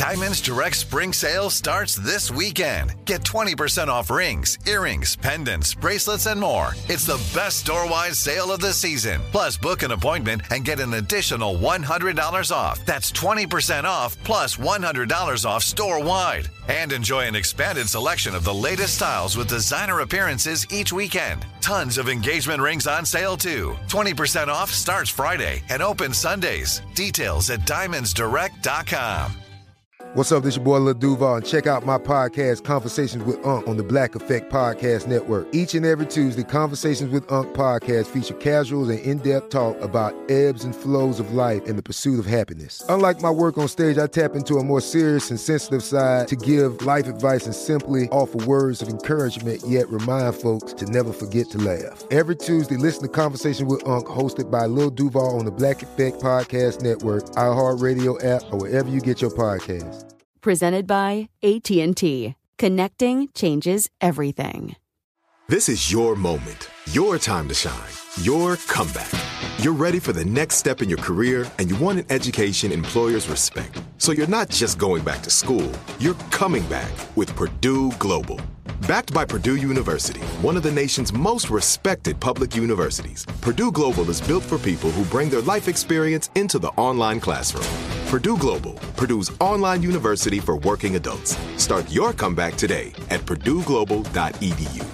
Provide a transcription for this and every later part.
Diamonds Direct Spring Sale starts this weekend. Get 20% off rings, earrings, pendants, bracelets, and more. It's the best store-wide sale of the season. Plus, book an appointment and get an additional $100 off. That's 20% off plus $100 off store-wide. And enjoy an expanded selection of the latest styles with designer appearances each weekend. Tons of engagement rings on sale, too. 20% off starts Friday and opens Sundays. Details at diamondsdirect.com. What's up, this your boy Lil Duval, and check out my podcast, Conversations with Unc, on the Black Effect Podcast Network. Each and every Tuesday, Conversations with Unc podcast feature casuals and in-depth talk about ebbs and flows of life and the pursuit of happiness. Unlike my work on stage, I tap into a more serious and sensitive side to give life advice and simply offer words of encouragement, yet remind folks to never forget to laugh. Every Tuesday, listen to Conversations with Unc, hosted by Lil Duval on the Black Effect Podcast Network, iHeartRadio app, or wherever you get your podcasts. Presented by AT&T. Connecting changes everything. This is your moment, your time to shine, your comeback. You're ready for the next step in your career, and you want an education employers respect. So you're not just going back to school, you're coming back with Purdue Global. Backed by Purdue University, one of the nation's most respected public universities, Purdue Global is built for people who bring their life experience into the online classroom. Purdue Global, Purdue's online university for working adults. Start your comeback today at purdueglobal.edu.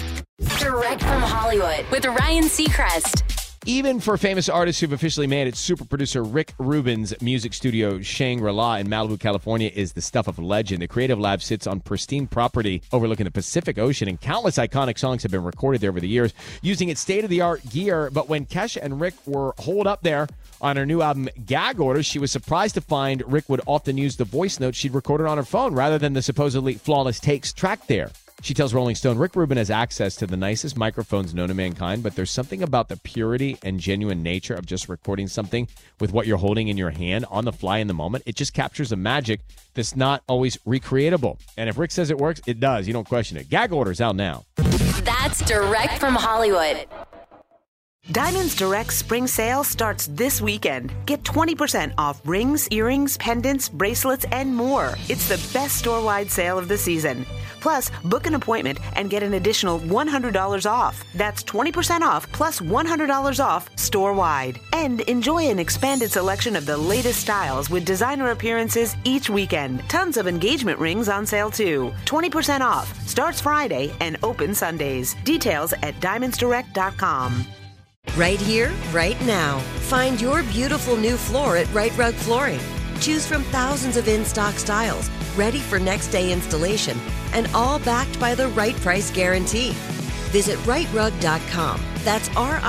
Direct from Hollywood with Ryan Seacrest. Even for famous artists who've officially made it, super producer Rick Rubin's music studio Shangri-La in Malibu, California is the stuff of legend. The Creative Lab sits on pristine property overlooking the Pacific Ocean, and countless iconic songs have been recorded there over the years using its state-of-the-art gear. But when Kesha and Rick were holed up there on her new album Gag Order, she was surprised to find Rick would often use the voice notes she'd recorded on her phone rather than the supposedly flawless takes tracked there. She tells Rolling Stone, Rick Rubin has access to the nicest microphones known to mankind, but there's something about the purity and genuine nature of just recording something with what you're holding in your hand on the fly in the moment. It just captures a magic that's not always recreatable. And if Rick says it works, it does. You don't question it. Gag Order's out now. That's Direct from Hollywood. Diamonds Direct Spring Sale starts this weekend. Get 20% off rings, earrings, pendants, bracelets, and more. It's the best store-wide sale of the season. Plus, book an appointment and get an additional $100 off. That's 20% off plus $100 off store-wide. And enjoy an expanded selection of the latest styles with designer appearances each weekend. Tons of engagement rings on sale too. 20% off. Starts Friday and opens Sundays. Details at diamondsdirect.com. Right here, right now. Find your beautiful new floor at Right Rug Flooring. Choose from thousands of in-stock styles, ready for next day installation, and all backed by the right price guarantee. Visit rightrug.com. That's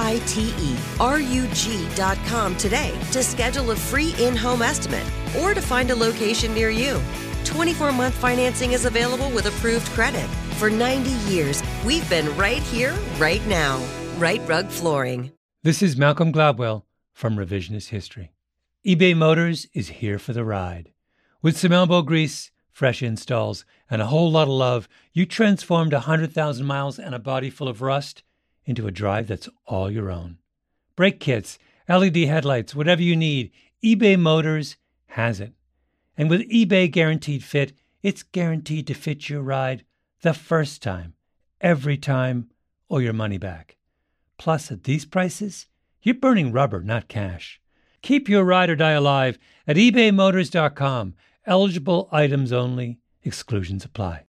RITERUG.com today to schedule a free in-home estimate or to find a location near you. 24-month financing is available with approved credit. For 90 years, we've been right here, right now. Right Rug Flooring. This is Malcolm Gladwell from Revisionist History. eBay Motors is here for the ride. With some elbow grease, fresh installs, and a whole lot of love, you transformed 100,000 miles and a body full of rust into a drive that's all your own. Brake kits, LED headlights, whatever you need, eBay Motors has it. And with eBay Guaranteed Fit, it's guaranteed to fit your ride the first time, every time, or your money back. Plus, at these prices, you're burning rubber, not cash. Keep your ride or die alive at ebaymotors.com. Eligible items only. Exclusions apply.